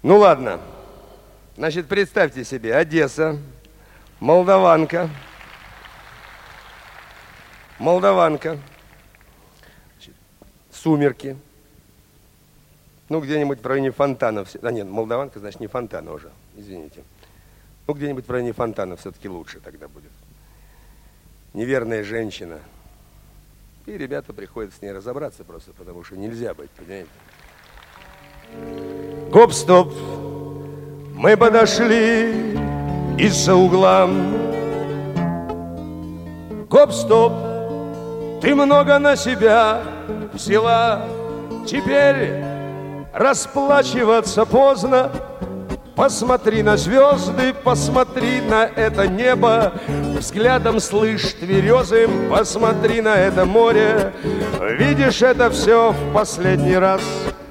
Ну ладно. Значит, представьте себе, Одесса, молдаванка. Сумерки. Ну, где-нибудь в районе Фонтанов. А нет, молдаванка, значит, не Фонтана уже, извините. Ну, где-нибудь в районе Фонтана все-таки лучше тогда будет. Неверная женщина. И ребята приходят с ней разобраться просто, потому что нельзя быть, понимаете? Гоп-стоп, мы подошли из-за угла. Гоп-стоп, ты много на себя взяла. Теперь расплачиваться поздно. Посмотри на звезды, посмотри на это небо. Взглядом слышь тверезым, посмотри на это море. Видишь это все в последний раз.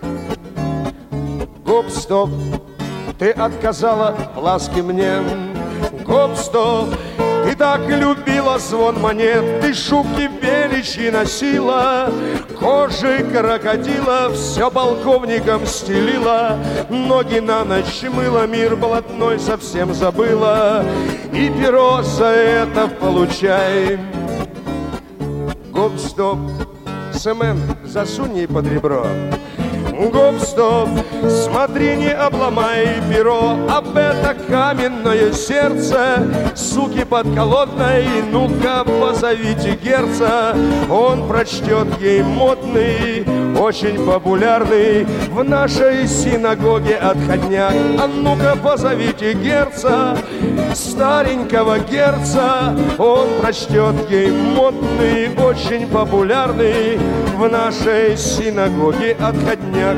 Гоп-стоп, ты отказала в ласке мне. Гоп-стоп, ты так любила звон монет. Ты шубки беличьи носила, кожи крокодила все полковником стелила. Ноги на ночь мыла, мир блатной совсем забыла. И перо за это получай. Гоп-стоп, СМН, засунь ей под ребро. Гоп-стоп, смотри, не обломай перо об это каменное сердце. Суки подколодной, ну-ка позовите герца. Он прочтет ей модный, очень популярный в нашей синагоге отходняк. А ну-ка позовите герца, старенького герца. Он прочтет ей модный, очень популярный в нашей синагоге отходняк.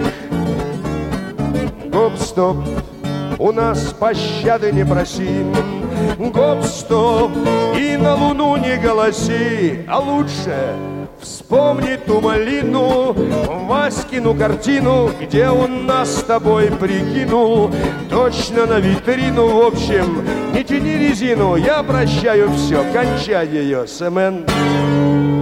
Гоп-стоп, у нас пощады не проси. Гоп-стоп, и на луну не голоси. А лучше вспомни ту малину, Васькину картину, где он нас с тобой прикинул. Точно на витрину, в общем, не тяни резину. Я прощаю все, кончай ее, СМН.